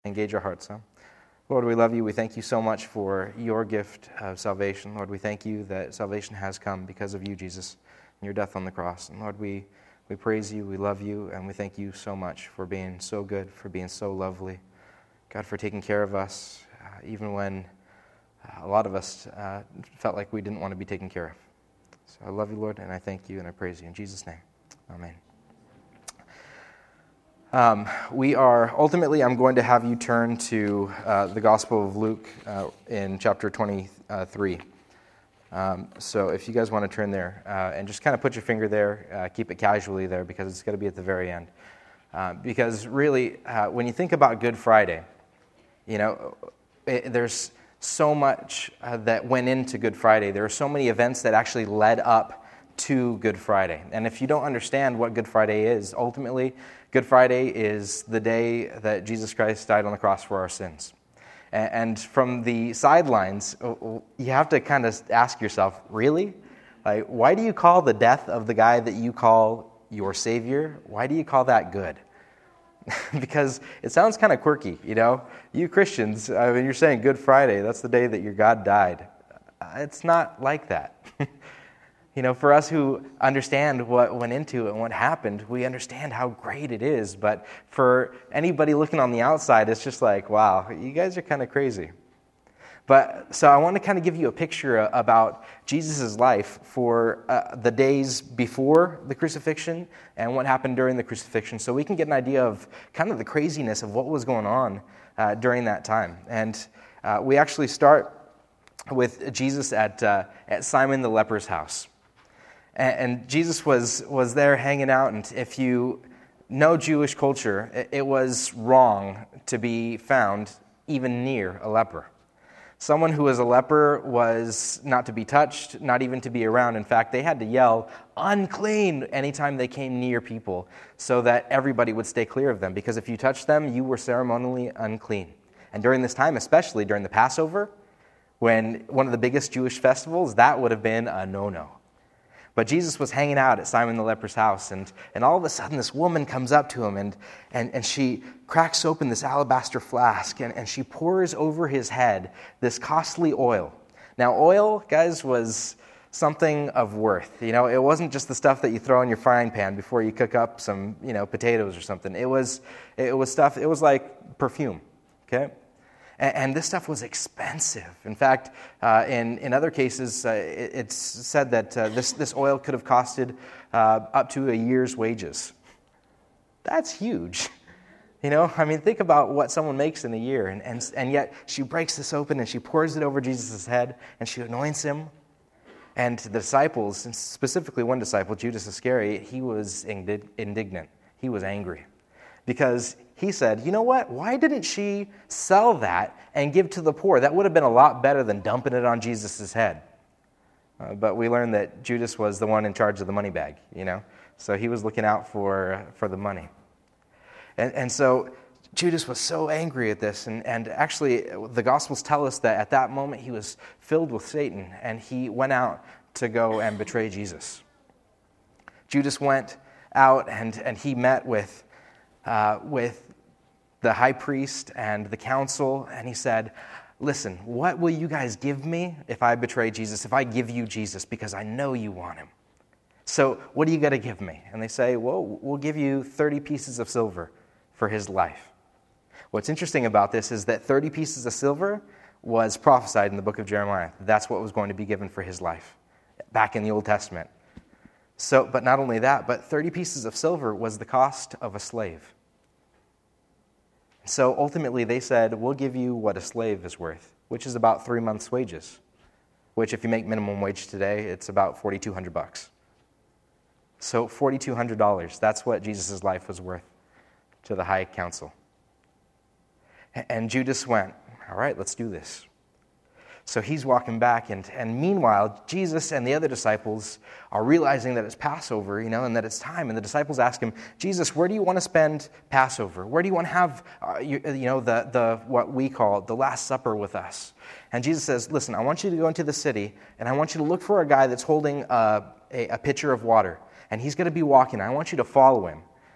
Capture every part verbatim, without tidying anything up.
Engage our hearts, huh? Lord, we love you. We thank you so much for your gift of salvation. Lord, we thank you that salvation has come because of you, Jesus, and your death on the cross. And Lord, we, we praise you, we love you, and we thank you so much for being so good, for being so lovely. God, for taking care of us, uh, even when uh, a lot of us uh, felt like we didn't want to be taken care of. So I love you, Lord, and I thank you, and I praise you. In Jesus' name, amen. Um, we are, ultimately, I'm going to have you turn to uh, the Gospel of Luke uh, in chapter twenty-three. Um, so if you guys want to turn there, uh, and just kind of put your finger there, uh, keep it casually there, because it's going to be at the very end. Uh, because really, uh, when you think about Good Friday, you know, it, there's so much uh, that went into Good Friday. There are so many events that actually led up to Good Friday. And if you don't understand what Good Friday is, ultimately, Good Friday is the day that Jesus Christ died on the cross for our sins. And from the sidelines, you have to kind of ask yourself, really? Like, why do you call the death of the guy that you call your Savior, why do you call that good? Because it sounds kind of quirky, you know? You Christians, I mean, you're saying Good Friday, that's the day that your God died. It's not like that. You know, for us who understand what went into it and what happened, we understand how great it is. But for anybody looking on the outside, it's just like, wow, you guys are kind of crazy. But so I want to kind of give you a picture about Jesus' life for uh, the days before the crucifixion and what happened during the crucifixion, so we can get an idea of kind of the craziness of what was going on uh, during that time. And uh, we actually start with Jesus at uh, at Simon the leper's house. And Jesus was, was there hanging out, and if you know Jewish culture, it, it was wrong to be found even near a leper. Someone who was a leper was not to be touched, not even to be around. In fact, they had to yell, "Unclean," anytime they came near people, so that everybody would stay clear of them, because if you touched them, you were ceremonially unclean. And during this time, especially during the Passover, when one of the biggest Jewish festivals, that would have been a no-no. But Jesus was hanging out at Simon the leper's house, and, and all of a sudden this woman comes up to him, and, and, and she cracks open this alabaster flask, and, and she pours over his head this costly oil. Now, oil, guys, was something of worth. You know, it wasn't just the stuff that you throw in your frying pan before you cook up some, you know, potatoes or something. It was, it was stuff, it was like perfume, okay? And this stuff was expensive. In fact, uh, in, in other cases, uh, it, it's said that uh, this, this oil could have costed uh, up to a year's wages. That's huge. You know, I mean, think about what someone makes in a year. And, and, and yet, she breaks this open and she pours it over Jesus' head and she anoints him. And the disciples, and specifically one disciple, Judas Iscariot, he was indig- indignant. He was angry. Because he said, you know what, why didn't she sell that and give to the poor? That would have been a lot better than dumping it on Jesus' head. Uh, but we learned that Judas was the one in charge of the money bag, you know. So he was looking out for for the money. And, and so Judas was so angry at this. And, and actually, the Gospels tell us that at that moment he was filled with Satan. And he went out to go and betray Jesus. Judas went out and, and he met with... Uh, with the high priest and the council, and he said, listen, what will you guys give me if I betray Jesus, if I give you Jesus, because I know you want him? So what do you got to give me? And they say, well, we'll give you thirty pieces of silver for his life. What's interesting about this is that thirty pieces of silver was prophesied in the book of Jeremiah. That's what was going to be given for his life back in the Old Testament. So, but not only that, but thirty pieces of silver was the cost of a slave. So ultimately they said, we'll give you what a slave is worth, which is about three months' wages, which if you make minimum wage today, it's about forty-two hundred bucks. So forty-two hundred dollars, that's what Jesus' life was worth to the high council. And Judas went, all right, let's do this. So he's walking back, and, and meanwhile, Jesus and the other disciples are realizing that it's Passover, you know, and that it's time. And the disciples ask him, Jesus, where do you want to spend Passover? Where do you want to have, uh, you, you know, the, the what we call the Last Supper with us? And Jesus says, listen, I want you to go into the city, and I want you to look for a guy that's holding a, a, a pitcher of water. And he's going to be walking. I want you to follow him.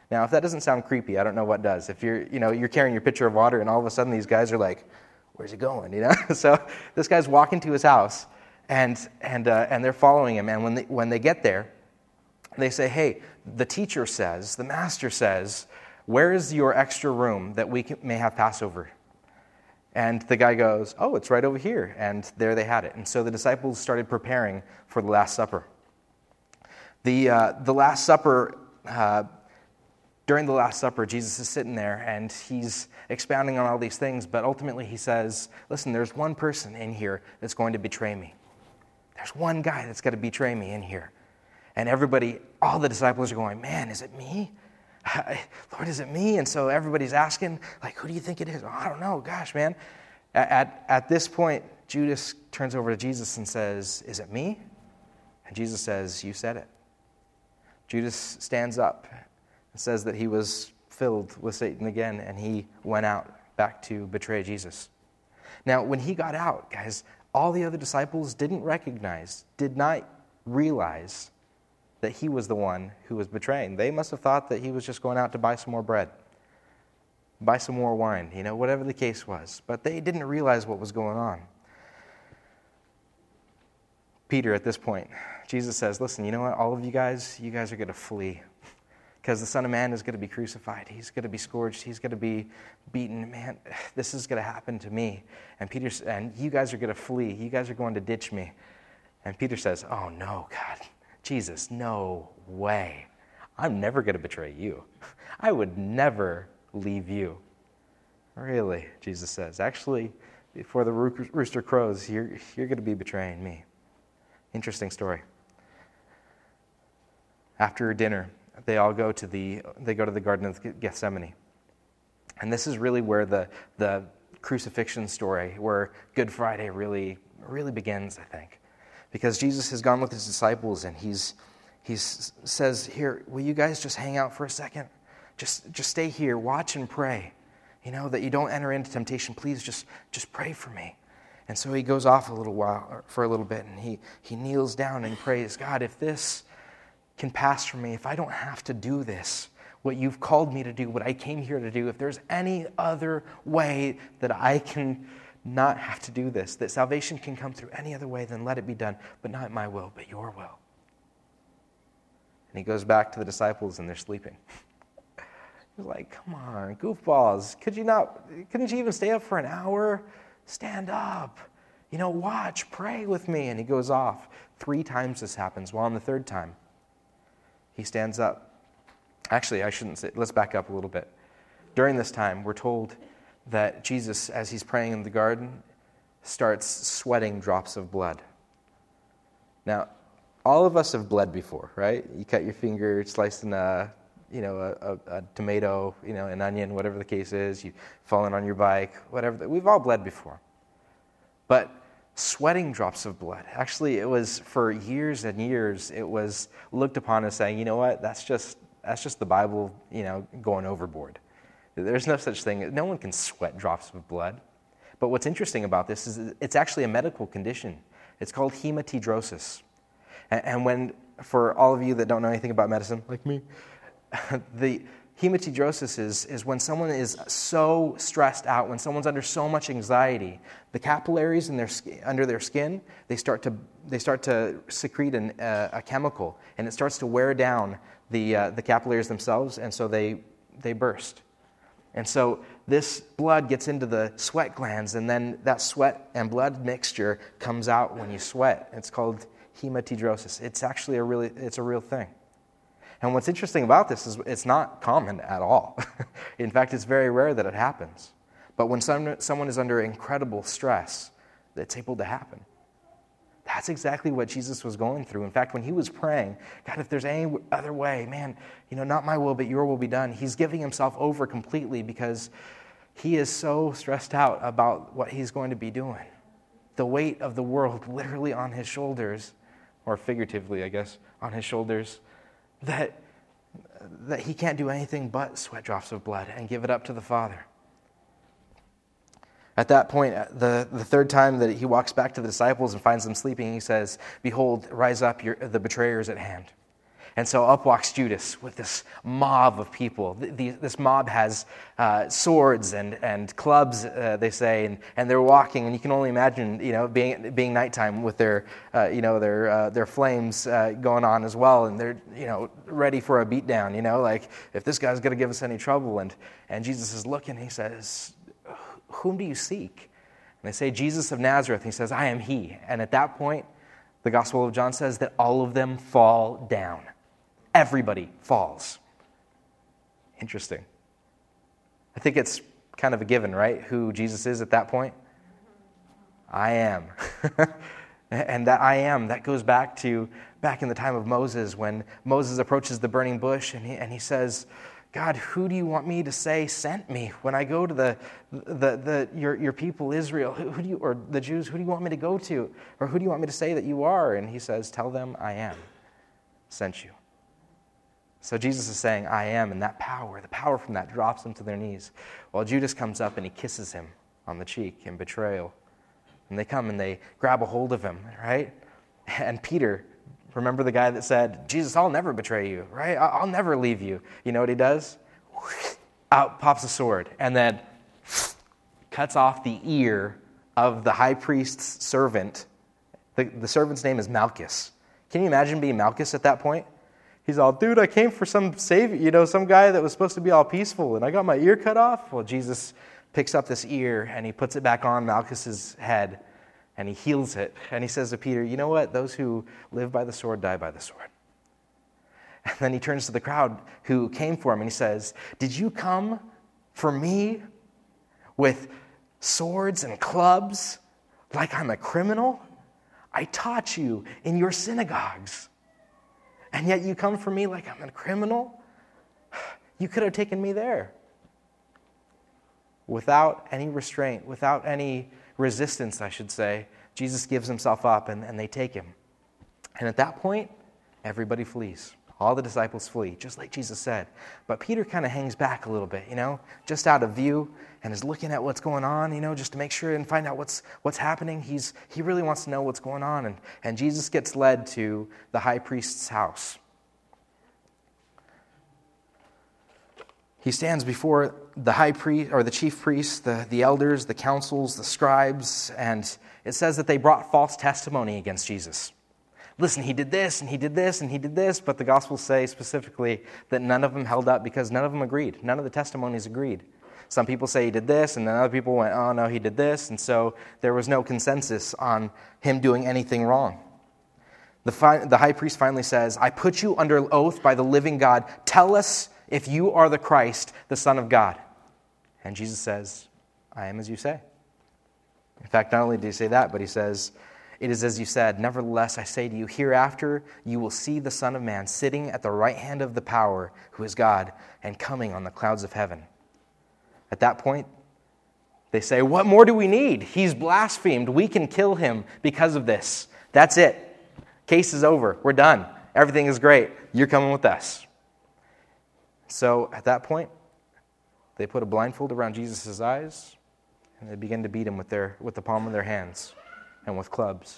Now, if that doesn't sound creepy, I don't know what does. If you're, you know, you're carrying your pitcher of water and all of a sudden these guys are like, where's he going, you know? So this guy's walking to his house and and uh, and they're following him. And when they, when they get there, they say, hey, the teacher says, the master says, where is your extra room that we can, may have Passover? And the guy goes, oh, it's right over here. And there they had it. And so the disciples started preparing for the Last Supper. The uh, the Last Supper, uh, during the Last Supper, Jesus is sitting there and he's expounding on all these things, but ultimately he says, listen, there's one person in here that's going to betray me. There's one guy that's going to betray me in here. And everybody, all the disciples are going, man, is it me? Lord, is it me? And so everybody's asking, like, who do you think it is? Oh, I don't know. Gosh, man. At, at, at this point, Judas turns over to Jesus and says, is it me? And Jesus says, you said it. Judas stands up and says that he was filled with Satan again, and he went out back to betray Jesus. Now, when he got out, guys, all the other disciples didn't recognize, did not realize that he was the one who was betraying. They must have thought that he was just going out to buy some more bread, buy some more wine, you know, whatever the case was. But they didn't realize what was going on. Peter, at this point, Jesus says, listen, you know what, all of you guys, you guys are going to flee because the Son of Man is going to be crucified. He's going to be scourged. He's going to be beaten. Man, this is going to happen to me. And Peter, and you guys are going to flee. You guys are going to ditch me. And Peter says, oh, no, God. Jesus, no way. I'm never going to betray you. I would never leave you. Really, Jesus says. Actually, before the rooster crows, you're, you're going to be betraying me. Interesting story. After dinner, they all go to the they go to the Garden of Gethsemane. And this is really where the the crucifixion story, where Good Friday really really begins, I think. Because Jesus has gone with his disciples and he's he's says, here, will you guys just hang out for a second? Just just stay here, watch and pray. You know, that you don't enter into temptation. Please just, just pray for me. And so he goes off a little while, for a little bit, and he, he kneels down and prays, God, if this can pass from me, if I don't have to do this, what you've called me to do, what I came here to do, if there's any other way that I can not have to do this, that salvation can come through any other way, then let it be done, but not my will, but your will. And he goes back to the disciples, and they're sleeping. He's like, come on, goofballs, could you not, couldn't you even stay up for an hour? Stand up, you know, watch, pray with me. And he goes off. Three times this happens. Well, on the third time, he stands up. Actually, I shouldn't say, let's back up a little bit. During this time, we're told that Jesus, as he's praying in the garden, starts sweating drops of blood. Now, all of us have bled before, right? You cut your finger, slicing a, you know, a, a, a tomato, you know, an onion, whatever the case is. You've fallen on your bike, whatever. We've all bled before. But sweating drops of blood, actually, it was for years and years, it was looked upon as saying, you know what, that's just that's just the Bible, you know, going overboard. There's no such thing. No one can sweat drops of blood. But what's interesting about this is it's actually a medical condition. It's called hematidrosis. And, and when, for all of you that don't know anything about medicine, like me, the hematidrosis is, is when someone is so stressed out, when someone's under so much anxiety, the capillaries in their under their skin, they start to they start to secrete an, uh, a chemical, and it starts to wear down the uh, the capillaries themselves, and so they they burst. And so this blood gets into the sweat glands, and then that sweat and blood mixture comes out when you sweat. It's called hematidrosis. It's actually a really it's a real thing. And what's interesting about this is it's not common at all. In fact, it's very rare that it happens. But when some, someone is under incredible stress, it's able to happen. That's exactly what Jesus was going through. In fact, when he was praying, God, if there's any other way, man, you know, not my will, but your will be done. He's giving himself over completely because he is so stressed out about what he's going to be doing. The weight of the world literally on his shoulders, or figuratively, I guess, on his shoulders, that that he can't do anything but sweat drops of blood and give it up to the Father. At that point, the, the third time that he walks back to the disciples and finds them sleeping, he says, behold, rise up, your, the betrayer is at hand. And so up walks Judas with this mob of people. The, the, this mob has uh, swords and, and clubs, uh, they say, and, and they're walking. And you can only imagine, you know, being being nighttime with their, uh, you know, their uh, their flames uh, going on as well, and they're, you know, ready for a beatdown. You know, like if this guy's going to give us any trouble. And and Jesus is looking. He says, "Whom do you seek?" And they say, "Jesus of Nazareth." He says, "I am he." And at that point, the Gospel of John says that all of them fall down. Everybody falls. Interesting. I think it's kind of a given, right? Who Jesus is at that point? I am. And that I am, that goes back to back in the time of Moses, when Moses approaches the burning bush and he, and he says, "God, who do you want me to say sent me when I go to the the the your your people Israel? Who, who do you or the Jews? Who do you want me to go to, or who do you want me to say that you are?" And he says, "Tell them I am sent you." So Jesus is saying, "I am," and that power, the power from that drops them to their knees. While Judas comes up and he kisses him on the cheek in betrayal, and they come and they grab a hold of him, right? And Peter. Remember the guy that said, "Jesus, I'll never betray you, right? I'll never leave you." You know what he does? Out pops a sword and then cuts off the ear of the high priest's servant. The, the servant's name is Malchus. Can you imagine being Malchus at that point? He's all, "Dude, I came for some savior, you know, some guy that was supposed to be all peaceful, and I got my ear cut off." Well, Jesus picks up this ear and he puts it back on Malchus's head. And he heals it. And he says to Peter, "You know what? Those who live by the sword die by the sword." And then he turns to the crowd who came for him and he says, "Did you come for me with swords and clubs like I'm a criminal? I taught you in your synagogues. And yet you come for me like I'm a criminal? You could have taken me there." Without any restraint, without any resistance, I should say, Jesus gives himself up and, and they take him. And at that point, everybody flees. All the disciples flee, just like Jesus said. But Peter kind of hangs back a little bit, you know, just out of view and is looking at what's going on, you know, just to make sure and find out what's what's happening. He's he really wants to know what's going on. And, and Jesus gets led to the high priest's house. He stands before the high priest, or the chief priests, the, the elders, the councils, the scribes, and it says that they brought false testimony against Jesus. Listen, he did this, and he did this, and he did this, but the Gospels say specifically that none of them held up because none of them agreed. None of the testimonies agreed. Some people say he did this, and then other people went, "Oh, no, he did this," and so there was no consensus on him doing anything wrong. The, fi- the high priest finally says, "I put you under oath by the living God. Tell us if you are the Christ, the Son of God." And Jesus says, "I am as you say." In fact, not only did he say that, but he says, "It is as you said. Nevertheless, I say to you, hereafter you will see the Son of Man sitting at the right hand of the power, who is God, and coming on the clouds of heaven." At that point, they say, "What more do we need? He's blasphemed. We can kill him because of this. That's it. Case is over. We're done. Everything is great. You're coming with us." So at that point, they put a blindfold around Jesus' eyes, and they begin to beat him with their with the palm of their hands and with clubs.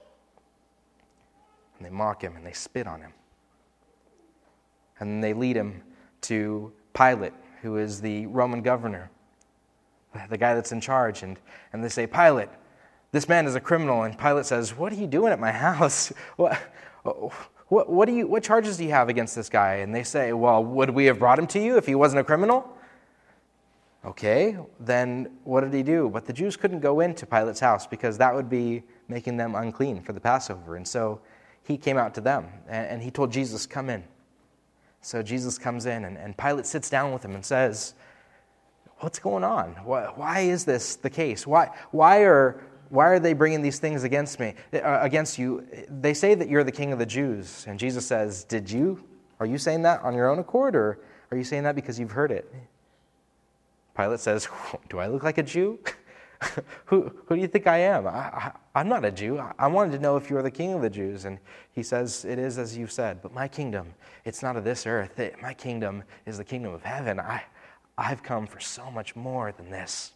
And they mock him and they spit on him. And then they lead him to Pilate, who is the Roman governor, the guy that's in charge. And, and they say, "Pilate, this man is a criminal." And Pilate says, "What are you doing at my house? What, what, what, do you, what charges do you have against this guy?" And they say, "Well, would we have brought him to you if he wasn't a criminal?" Okay, then what did he do? But the Jews couldn't go into Pilate's house because that would be making them unclean for the Passover. And so he came out to them and, and he told Jesus, "Come in." So Jesus comes in and, and Pilate sits down with him and says, "What's going on? Why, why is this the case? Why, why are why are they bringing these things against me, uh, against you? They say that you're the king of the Jews." And Jesus says, "Did you? Are you saying that on your own accord, or are you saying that because you've heard it?" Pilate says, "Do I look like a Jew? who, who do you think I am? I, I, I'm not a Jew. I, I wanted to know if you are the king of the Jews." And he says, "It is as you said, but my kingdom, it's not of this earth. It, my kingdom is the kingdom of heaven. I, I've come for so much more than this."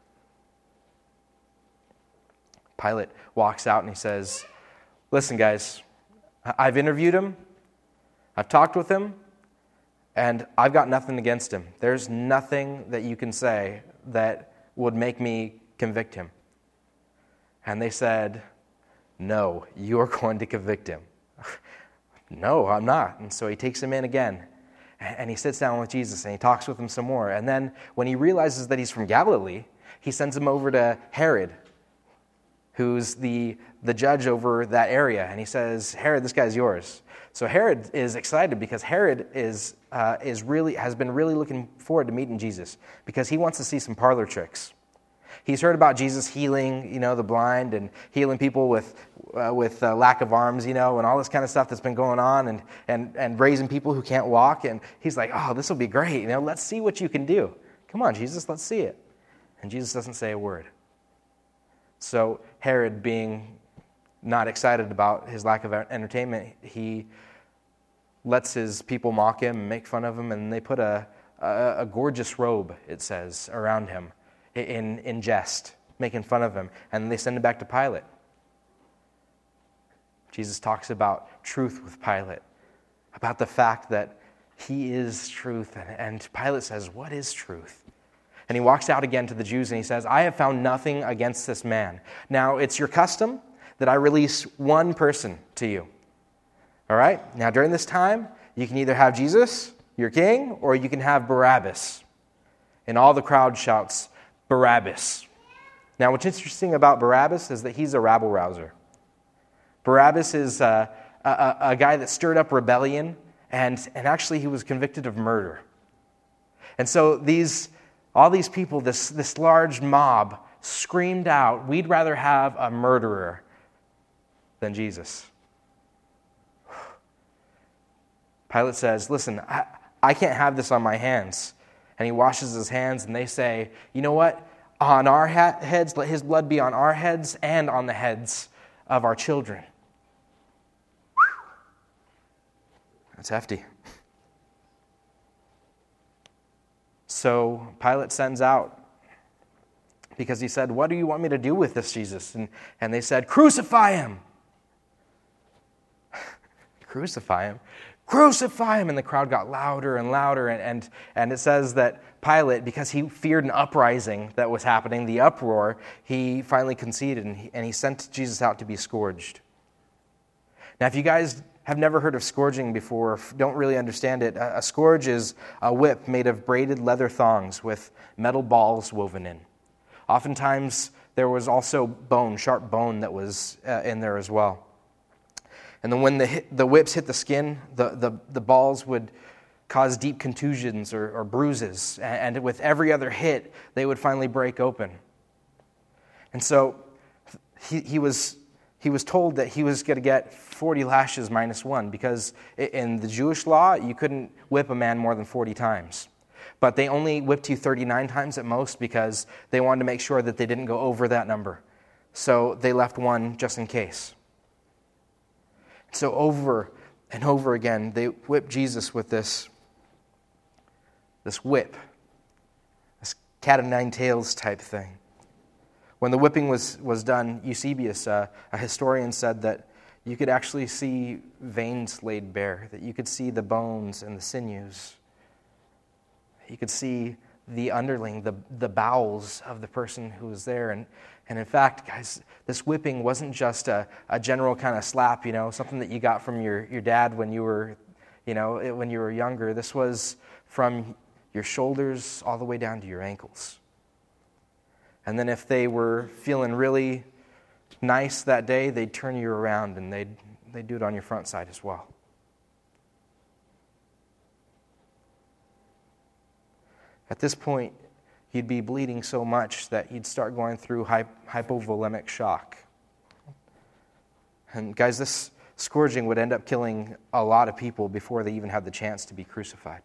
Pilate walks out and he says, "Listen, guys, I've interviewed him. I've talked with him, and I've got nothing against him. There's nothing that you can say that would make me convict him. And they said, no, you are going to convict him. No, I'm not. And so he takes him in again, and he sits down with Jesus, and he talks with him some more. And then when he realizes that he's from Galilee, he sends him over to Herod, who's the, the judge over that area. And he says, Herod, this guy's yours. So Herod is excited because Herod is uh, is really has been really looking forward to meeting Jesus because he wants to see some parlor tricks. He's heard about Jesus healing, you know, the blind and healing people with uh, with uh, lack of arms, you know, and all this kind of stuff that's been going on, and and and raising people who can't walk. And he's like, oh, this will be great. You know, let's see what you can do. Come on, Jesus, let's see it. And Jesus doesn't say a word. So Herod, being not excited about his lack of entertainment, he lets his people mock him and make fun of him, and they put a, a, a gorgeous robe, it says, around him in, in jest, making fun of him, and they send him back to Pilate. Jesus talks about truth with Pilate, about the fact that he is truth, and, and Pilate says, what is truth? And he walks out again to the Jews and he says, I have found nothing against this man. Now, it's your custom that I release one person to you. All right? Now, during this time, you can either have Jesus, your king, or you can have Barabbas. And all the crowd shouts, Barabbas. Now, what's interesting about Barabbas is that he's a rabble-rouser. Barabbas is uh, a, a guy that stirred up rebellion, and, and actually he was convicted of murder. And so these... All these people, this, this large mob, screamed out, we'd rather have a murderer than Jesus. Pilate says, listen, I, I can't have this on my hands. And he washes his hands, and they say, you know what? On our ha- heads, let his blood be on our heads and on the heads of our children. Whew. That's hefty. So Pilate sends out, because he said, what do you want me to do with this Jesus? And, and they said, crucify him. Crucify him? Crucify him! And the crowd got louder and louder. And, and, and it says that Pilate, because he feared an uprising that was happening, the uproar, he finally conceded, and he, and he sent Jesus out to be scourged. Now, if you guys have never heard of scourging before, don't really understand it, a scourge is a whip made of braided leather thongs with metal balls woven in. Oftentimes, there was also bone, sharp bone that was uh, in there as well. And then when the hit, the whips hit the skin, the, the, the balls would cause deep contusions or, or bruises. And, and with every other hit, they would finally break open. And so he, he was... He was told that he was going to get forty lashes minus one, because in the Jewish law, you couldn't whip a man more than forty times. But they only whipped you thirty-nine times at most because they wanted to make sure that they didn't go over that number. So they left one just in case. So over and over again, they whipped Jesus with this, this whip, this cat o' nine tails type thing. When the whipping was, was done, Eusebius, uh, a historian, said that you could actually see veins laid bare, that you could see the bones and the sinews. You could see the underling, the, the bowels of the person who was there. And, and in fact, guys, this whipping wasn't just a, a general kind of slap, you know, something that you got from your, your dad when you were, you know, when you were younger. This was from your shoulders all the way down to your ankles. And then if they were feeling really nice that day, they'd turn you around and they'd, they'd do it on your front side as well. At this point, you'd be bleeding so much that you'd start going through hypovolemic shock. And guys, this scourging would end up killing a lot of people before they even had the chance to be crucified.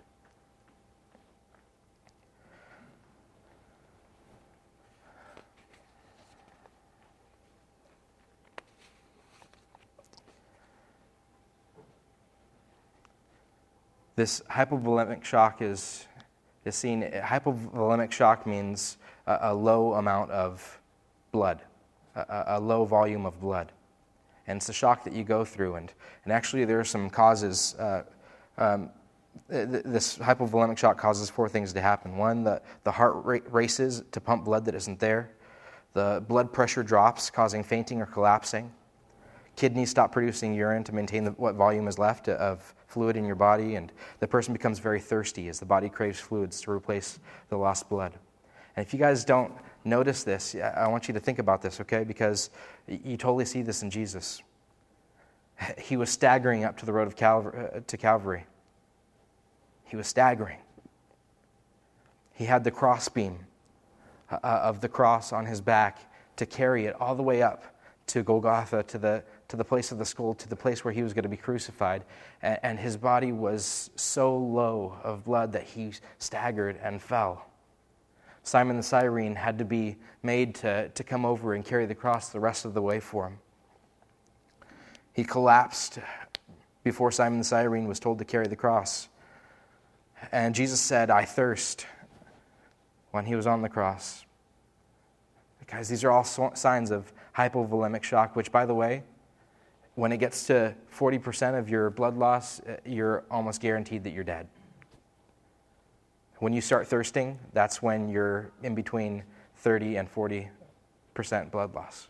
This hypovolemic shock is, is seen, hypovolemic shock means a, a low amount of blood, a, a low volume of blood. And it's a shock that you go through. And, and actually there are some causes uh, Um, th- this hypovolemic shock causes four things to happen. One, the, the heart rate races to pump blood that isn't there. The blood pressure drops, causing fainting or collapsing. Kidneys stop producing urine to maintain the, what volume is left of fluid in your body, and the person becomes very thirsty as the body craves fluids to replace the lost blood. And if you guys don't notice this, I want you to think about this, okay? Because you totally see this in Jesus. He was staggering up to the road of Calvary, uh, to Calvary. He was staggering. He had the crossbeam uh, of the cross on his back to carry it all the way up to Golgotha, to the to the place of the skull, to the place where he was going to be crucified. And, and his body was so low of blood that he staggered and fell. Simon the Cyrene had to be made to, to come over and carry the cross the rest of the way for him. He collapsed before Simon the Cyrene was told to carry the cross. And Jesus said, "I thirst," when he was on the cross. Guys, these are all signs of hypovolemic shock, which, by the way, when it gets to forty percent of your blood loss, you're almost guaranteed that you're dead. When you start thirsting, that's when you're in between thirty and forty percent blood loss.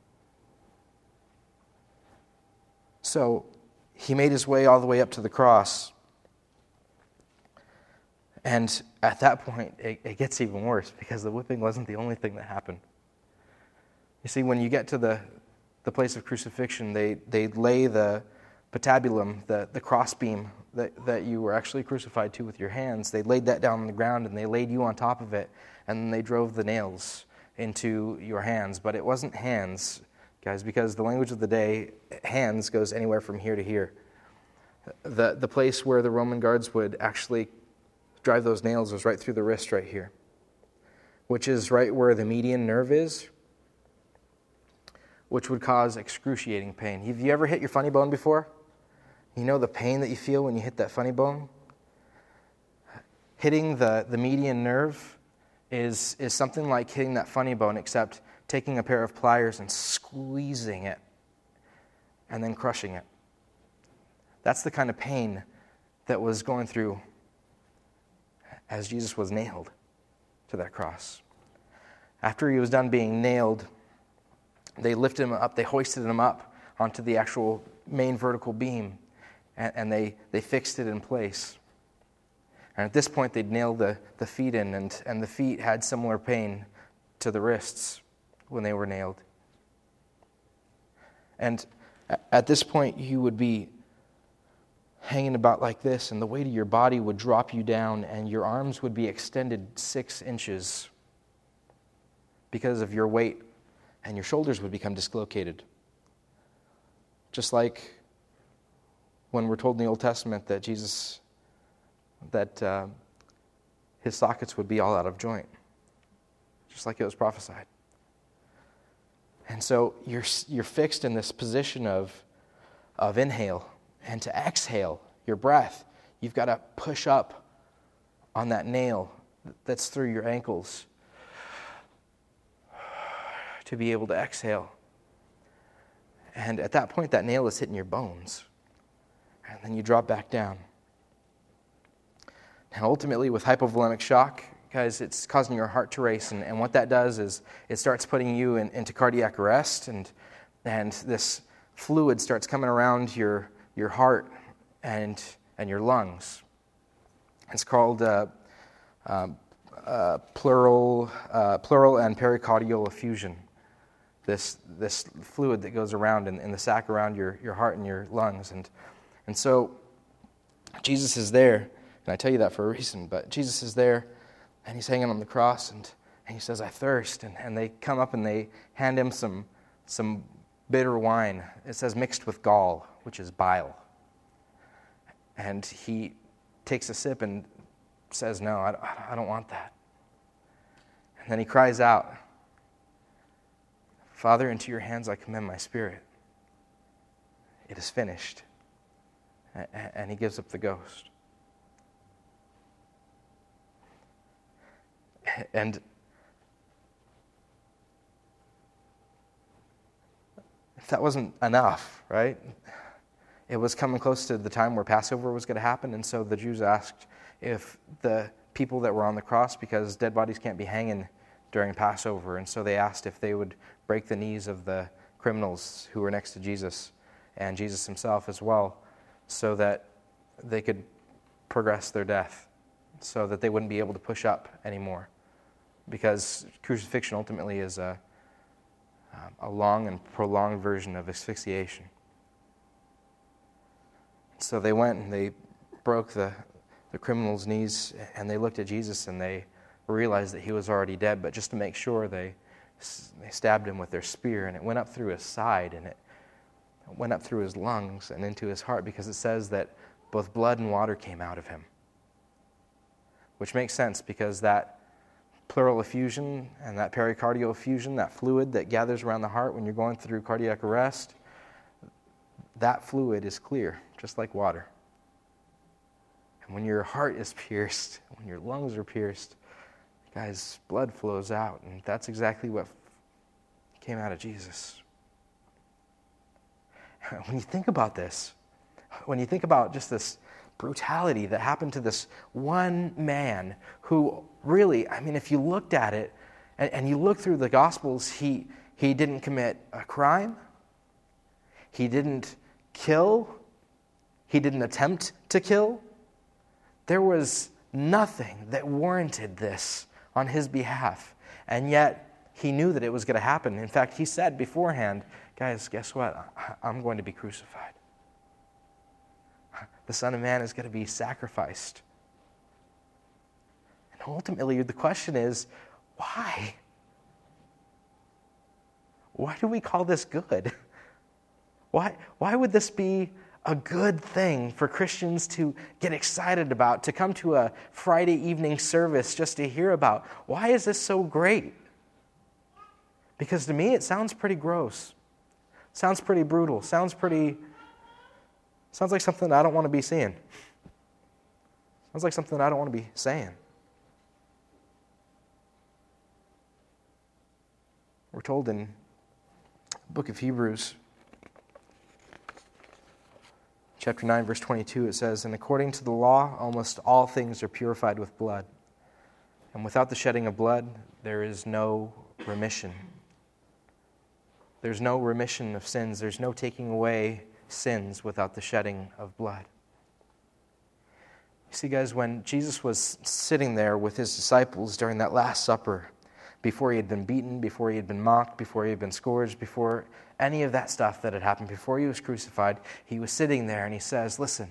So he made his way all the way up to the cross. And at that point, it, it gets even worse because the whipping wasn't the only thing that happened. You see, when you get to the, the place of crucifixion, they, they lay the patabulum, the, the crossbeam that, that you were actually crucified to with your hands. They laid that down on the ground and they laid you on top of it, and then they drove the nails into your hands. But it wasn't hands, guys, because the language of the day, hands goes anywhere from here to here. The, the place where the Roman guards would actually drive those nails was right through the wrist right here, which is right where the median nerve is, which would cause excruciating pain. Have you ever hit your funny bone before? You know the pain that you feel when you hit that funny bone? Hitting the, the median nerve is, is something like hitting that funny bone, except taking a pair of pliers and squeezing it and then crushing it. That's the kind of pain that was going through as Jesus was nailed to that cross. After he was done being nailed, they lifted him up, they hoisted him up onto the actual main vertical beam, and, and they, they fixed it in place. And at this point, they'd nailed the, the feet in, and, and the feet had similar pain to the wrists when they were nailed. And at this point, you would be hanging about like this, and the weight of your body would drop you down, and your arms would be extended six inches because of your weight, and your shoulders would become dislocated. Just like when we're told in the Old Testament that Jesus, that uh, his sockets would be all out of joint, just like it was prophesied. And so you're you're fixed in this position of of inhale, and to exhale your breath, you've got to push up on that nail that's through your ankles to be able to exhale. And at that point, that nail is hitting your bones. And then you drop back down. And ultimately, with hypovolemic shock, guys, it's causing your heart to race. And, and what that does is it starts putting you in, into cardiac arrest, and and this fluid starts coming around your your heart and and your lungs. It's called uh, uh, uh, pleural uh, pleural and pericardial effusion. This this fluid that goes around in, in the sac around your, your heart and your lungs. And and so Jesus is there, and I tell you that for a reason, but Jesus is there, and he's hanging on the cross, and, and he says, "I thirst." And, and they come up and they hand him some some bitter wine. It says mixed with gall, which is bile. And he takes a sip and says, "No, I, I don't want that." And then he cries out, "Father, into your hands I commend my spirit. It is finished." And he gives up the ghost. And if that wasn't enough, right? it was coming close to the time where Passover was going to happen, and so the Jews asked if the people that were on the cross, because dead bodies can't be hanging during Passover, and so they asked if they would break the knees of the criminals who were next to Jesus, and Jesus himself as well, so that they could progress their death, so that they wouldn't be able to push up anymore, because crucifixion ultimately is a, a long and prolonged version of asphyxiation. So they went and they broke the, the criminal's knees, and they looked at Jesus and they realized that he was already dead, but just to make sure, they, they stabbed him with their spear, and it went up through his side, and it went up through his lungs and into his heart, because it says that both blood and water came out of him. Which makes sense, because that pleural effusion and that pericardial effusion, that fluid that gathers around the heart when you're going through cardiac arrest, that fluid is clear, just like water. And when your heart is pierced, when your lungs are pierced, guys, blood flows out, and that's exactly what came out of Jesus. When you think about this, when you think about just this brutality that happened to this one man who really, I mean, if you looked at it and, and you look through the Gospels, he, he didn't commit a crime. He didn't kill. He didn't attempt to kill. There was nothing that warranted this on his behalf. And yet, he knew that it was going to happen. In fact, he said beforehand, guys, guess what? I'm going to be crucified. The Son of Man is going to be sacrificed. And ultimately, the question is, why? Why do we call this good? Why, why would this be a good thing for Christians to get excited about, to come to a Friday evening service just to hear about? Why is this so great? Because to me, it sounds pretty gross. Sounds pretty brutal. Sounds pretty... Sounds like something I don't want to be seeing. Sounds like something I don't want to be saying. We're told in the book of Hebrews, chapter nine, verse twenty-two, it says, "And according to the law, almost all things are purified with blood. And without the shedding of blood, there is no remission." There's no remission of sins. There's no taking away sins without the shedding of blood. You see, guys, when Jesus was sitting there with his disciples during that Last Supper, before he had been beaten, before he had been mocked, before he had been scourged, before any of that stuff that had happened, before he was crucified, he was sitting there and he says, listen,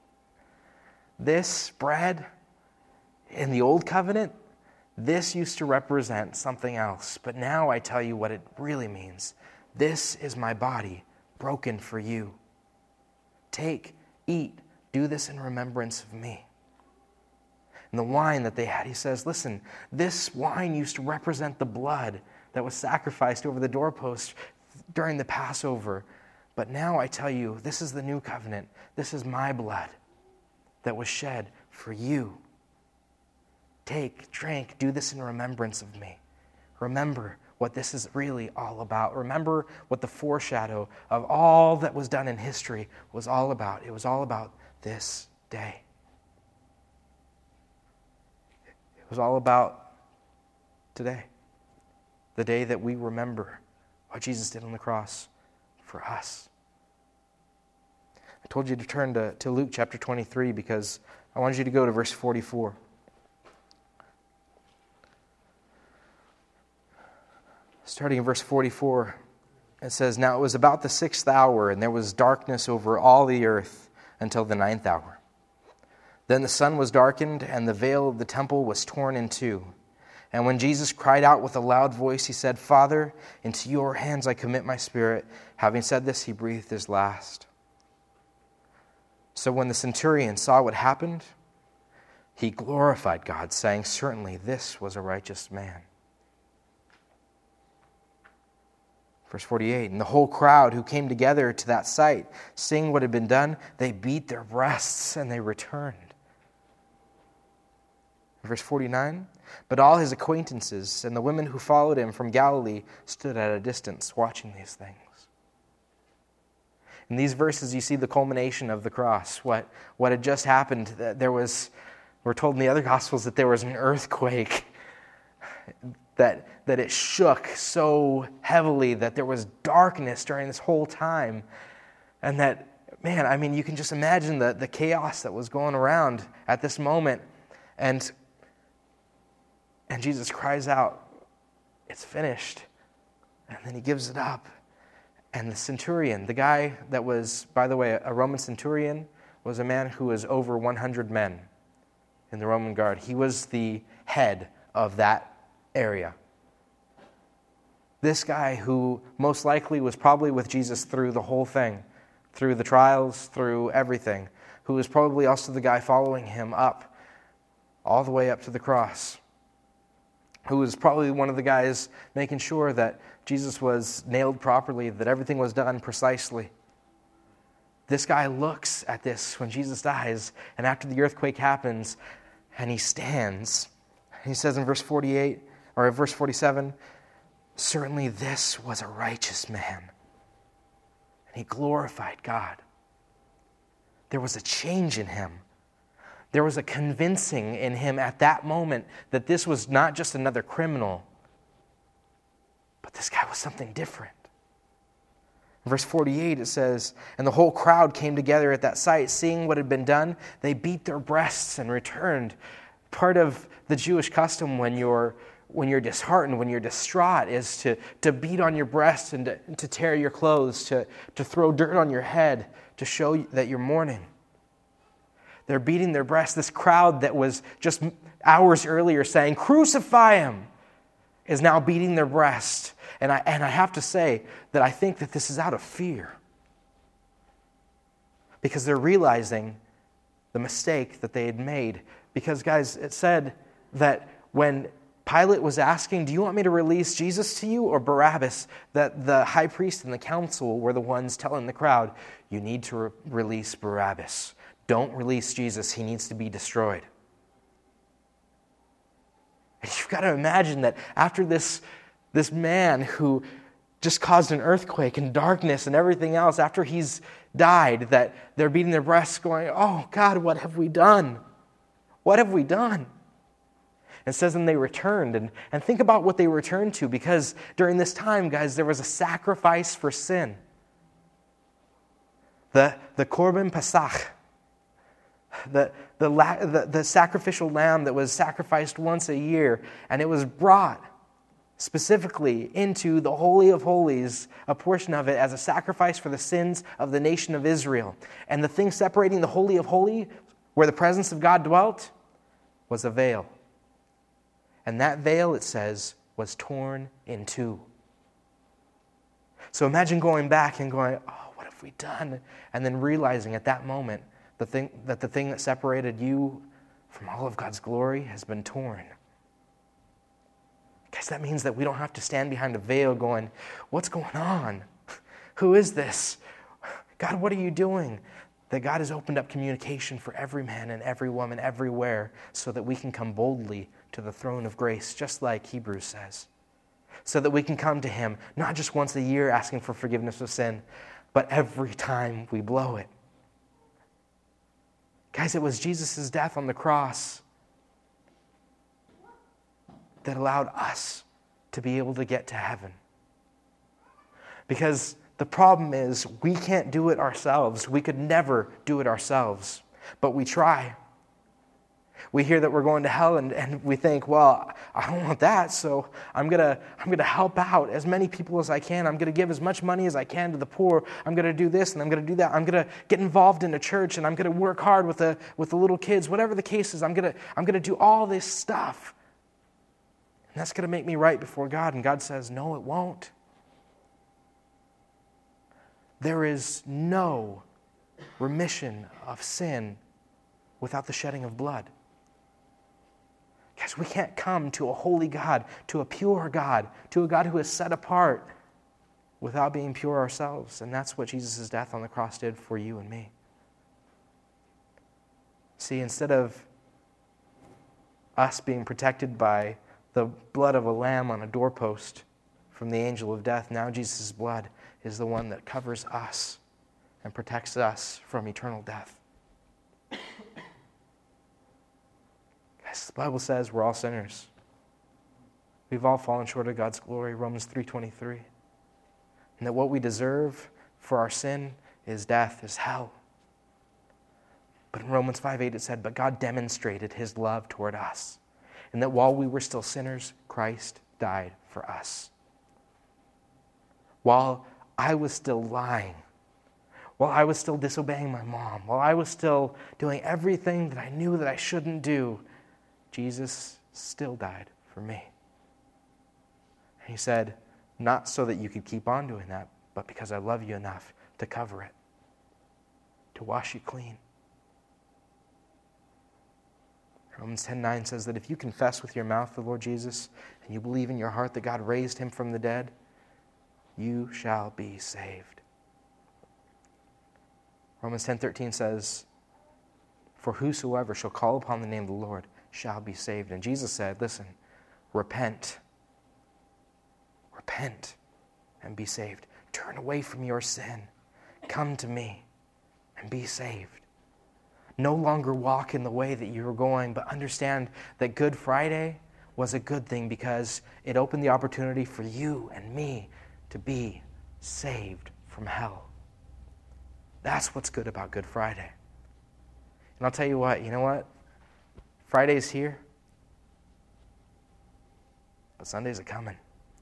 this bread in the Old Covenant, this used to represent something else, but now I tell you what it really means. This is my body broken for you. Take, eat, do this in remembrance of me. And the wine that they had, he says, listen, this wine used to represent the blood that was sacrificed over the doorpost during the Passover. But now I tell you, this is the new covenant. This is my blood that was shed for you. Take, drink, do this in remembrance of me. Remember what this is really all about. Remember what the foreshadow of all that was done in history was all about. It was all about this day. It was all about today. The day that we remember what Jesus did on the cross for us. I told you to turn to, to Luke chapter twenty-three because I wanted you to go to verse forty-four. Starting in verse forty-four, it says, "Now it was about the sixth hour, and there was darkness over all the earth until the ninth hour. Then the sun was darkened, and the veil of the temple was torn in two. And when Jesus cried out with a loud voice, he said, 'Father, into your hands I commit my spirit.' Having said this, he breathed his last. So when the centurion saw what happened, he glorified God, saying, 'Certainly this was a righteous man.'" Verse forty-eight, "And the whole crowd who came together to that sight, seeing what had been done, they beat their breasts and they returned." Verse forty-nine, "But all his acquaintances and the women who followed him from Galilee stood at a distance watching these things." In these verses, you see the culmination of the cross. What, what had just happened, there was, we're told in the other Gospels that there was an earthquake, that, that it shook so heavily that there was darkness during this whole time. And that, man, I mean, you can just imagine the, the chaos that was going around at this moment. And, and Jesus cries out, "It's finished." And then he gives it up. And the centurion, the guy that was, by the way, a Roman centurion, was a man who was over one hundred men in the Roman guard. He was the head of that area. This guy who most likely was probably with Jesus through the whole thing, through the trials, through everything, who was probably also the guy following him up, all the way up to the cross, who was probably one of the guys making sure that Jesus was nailed properly, that everything was done precisely. This guy looks at this when Jesus dies, and after the earthquake happens, and he stands. He says in verse forty-eight, or verse forty-seven, "Certainly this was a righteous man." And he glorified God. There was a change in him. There was a convincing in him at that moment that this was not just another criminal, but this guy was something different. In verse forty-eight it says, "And the whole crowd came together at that sight, seeing what had been done. They beat their breasts and returned." Part of the Jewish custom when you're when you're disheartened, when you're distraught, is to, to beat on your breast and to, to tear your clothes, to, to throw dirt on your head, to show that you're mourning. They're beating their breasts. This crowd that was just hours earlier saying, "Crucify him," is now beating their breast. And I, and I have to say that I think that this is out of fear. Because they're realizing the mistake that they had made. Because, guys, it said that when Pilate was asking, "Do you want me to release Jesus to you or Barabbas?" that the high priest and the council were the ones telling the crowd, "You need to re- release Barabbas. Don't release Jesus. He needs to be destroyed." And you've got to imagine that after this, this man who just caused an earthquake and darkness and everything else, after he's died, that they're beating their breasts going, "Oh God, what have we done? What have we done?" It says, and they returned. And, and think about what they returned to, because during this time, guys, there was a sacrifice for sin. The, the Korban Pesach, the, the, la, the, the sacrificial lamb that was sacrificed once a year, and it was brought specifically into the Holy of Holies, a portion of it, as a sacrifice for the sins of the nation of Israel. And the thing separating the Holy of Holies, where the presence of God dwelt, was a veil. And that veil, it says, was torn in two. So imagine going back and going, "Oh, what have we done?" And then realizing at that moment the thing, that the thing that separated you from all of God's glory has been torn. Guys, that means that we don't have to stand behind a veil going, "What's going on? Who is this? God, what are you doing?" That God has opened up communication for every man and every woman everywhere so that we can come boldly to the throne of grace, just like Hebrews says. So that we can come to him not just once a year asking for forgiveness of sin, but every time we blow it. Guys, it was Jesus' death on the cross that allowed us to be able to get to heaven. Because the problem is, we can't do it ourselves. We could never do it ourselves, but we try. We hear that we're going to hell, and, and we think, "Well, I don't want that, so I'm gonna I'm gonna help out as many people as I can. I'm gonna give as much money as I can to the poor. I'm gonna do this and I'm gonna do that. I'm gonna get involved in a church, and I'm gonna work hard with the with the little kids. Whatever the case is, I'm gonna I'm gonna do all this stuff, and that's gonna make me right before God." And God says, "No, it won't. There is no remission of sin without the shedding of blood." Guys, we can't come to a holy God, to a pure God, to a God who is set apart without being pure ourselves. And that's what Jesus' death on the cross did for you and me. See, instead of us being protected by the blood of a lamb on a doorpost from the angel of death, now Jesus' blood is the one that covers us and protects us from eternal death. Guys, the Bible says we're all sinners. We've all fallen short of God's glory, Romans three twenty-three. And that what we deserve for our sin is death, is hell. But in Romans five eight it said, but God demonstrated his love toward us, and that while we were still sinners, Christ died for us. While I was still lying, while I was still disobeying my mom, while I was still doing everything that I knew that I shouldn't do, Jesus still died for me. And he said, not so that you could keep on doing that, but because I love you enough to cover it, to wash you clean. Romans ten nine says that if you confess with your mouth the Lord Jesus and you believe in your heart that God raised him from the dead, you shall be saved. Romans ten thirteen says, for whosoever shall call upon the name of the Lord shall be saved. And Jesus said, listen, repent. Repent and be saved. Turn away from your sin. Come to me and be saved. No longer walk in the way that you were going, but understand that Good Friday was a good thing because it opened the opportunity for you and me to be saved from hell. That's what's good about Good Friday. And I'll tell you what, you know what? Friday's here, but Sundays are coming.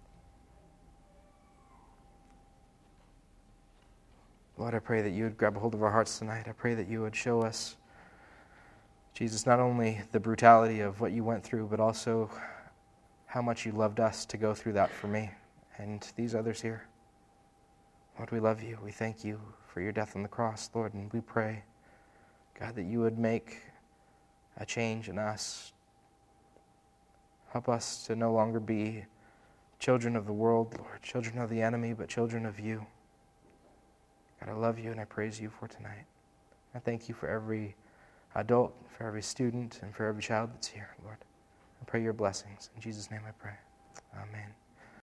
Lord, I pray that you would grab a hold of our hearts tonight. I pray that you would show us, Jesus, not only the brutality of what you went through, but also how much you loved us to go through that for me and these others here. Lord, we love you. We thank you for your death on the cross, Lord, and we pray, God, that you would make a change in us. Help us to no longer be children of the world, Lord, children of the enemy, but children of you. God, I love you and I praise you for tonight. I thank you for every adult, for every student, and for every child that's here, Lord. I pray your blessings. In Jesus' name I pray. Amen.